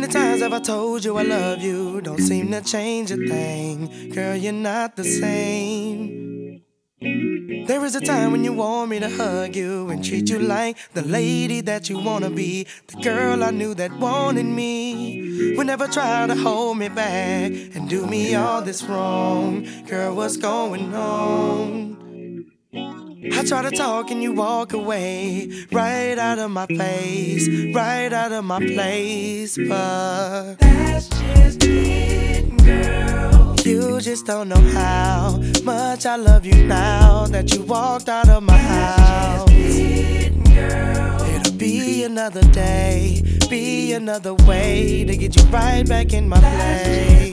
many times have I told you I love you? Don't seem to change a thing. Girl, you're not the same. There is a time when you want me to hug you and treat you like the lady that you wanna be, the girl I knew that wanted me. Would never try to hold me back and do me all this wrong. Girl, what's going on? I try to talk and you walk away, right out of my face, right out of my place. But that's just it, girl. You just don't know how much I love you now that you walked out of my house. That's just it, girl. It'll be another day, be another way to get you right back in my place.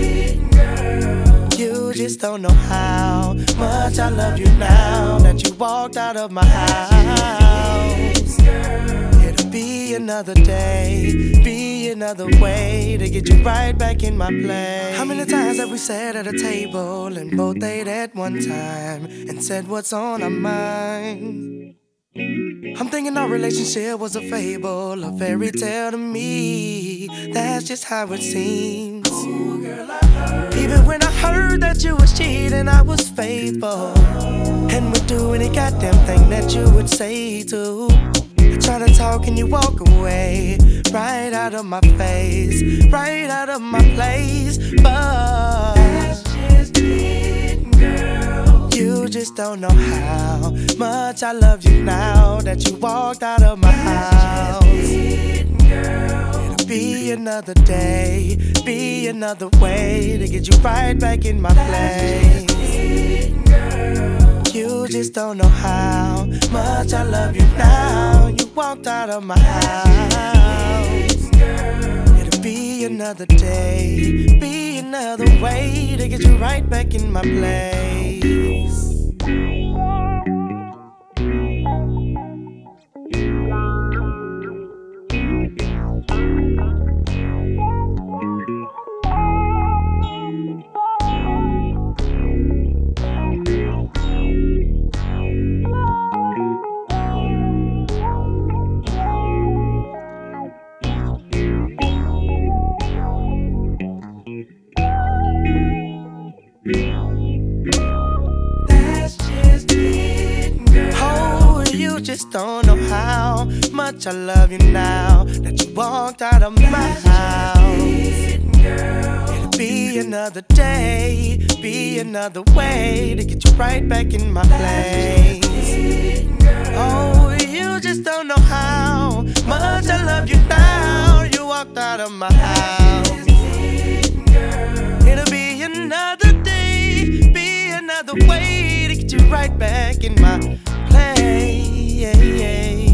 You just don't know how much I love you now that you walked out of my house. It'll be another day, be another way to get you right back in my place. How many times have we sat at a table and both ate at one time and said what's on our mind? I'm thinking our relationship was a fable, a fairy tale to me. That's just how it seems. Ooh, girl, I heard. Even when I heard that you was cheating, I was faithful and would do any goddamn thing that you would say to. I try to talk and you walk away, right out of my face, right out of my place. But that's just it, girl. You just don't know how much I love you now that you walked out of my house. It'll be another day, be another way to get you right back in my place. You just don't know how much I love you now. You walked out of my house. It'll be another day, be another way to get you right back in my place. Just don't know how much I love you now that you walked out of my house. It'll be another day, be another way to get you right back in my place. Oh, you just don't know how much I love you now. You walked out of my house. It'll be another day, be another way to get you right back in my place. Yeah, yeah.